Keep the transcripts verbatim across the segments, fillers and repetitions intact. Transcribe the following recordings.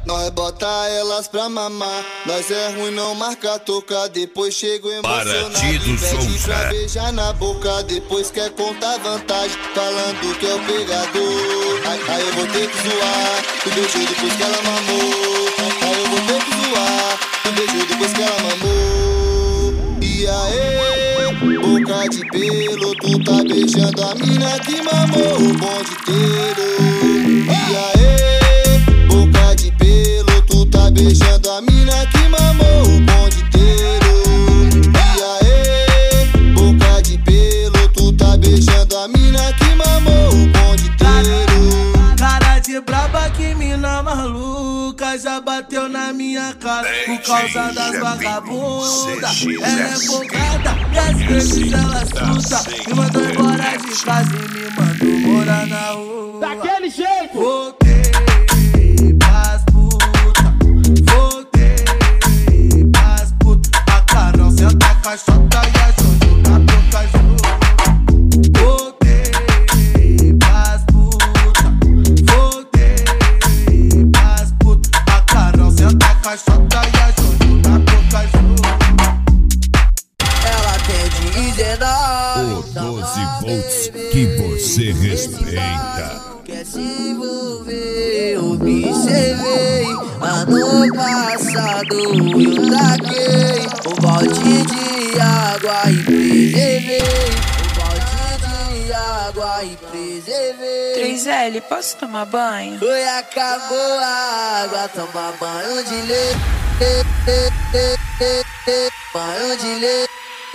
Nós bota elas pra mamar. Nós é ruim, não marca toca. Depois chego emocionado e pede pra beijar na boca. Depois quer contar vantagem, falando que é o pegador. Aí, aí eu vou ter que zoar o beijo depois que ela mamou. Aí eu vou ter que zoar o beijo depois que ela mamou. E aí, boca de pelo, tu tá beijando a mina que mamou o bonde inteiro. E aí, boca de pelo, tu tá beijando a mina que mamou o bonde inteiro. E aí, boca de pelo, tu tá beijando a mina que mamou o bonde inteiro. Cara de braba, que mina maluca, já bateu na minha cara por causa das vagabundas. Ela é focada e às vezes ela assusta. Me mandou embora de casa e me mandou morar na rua. Daquele jeito! Voltei pras puta, voltei pras puta. A Carol senta a caixota e a Jojo na boca junto. Voltei pras puta, voltei pras puta. A Carol senta a caixota e a Jojo na boca junto. Ela tem dezenove, o doze volts que você respeita. quer se envolver, observei. Ano passado eu taquei um balde de água e preservei. Um balde de água e preservei. três L, posso tomar banho? Foi, acabou a água, toma banho de leite. Banho de leite.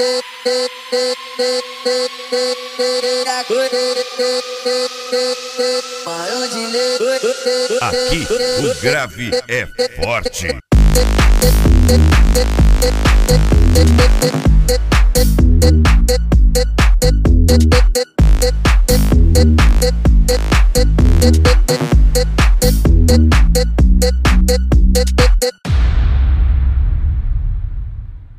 Aqui o grave é forte.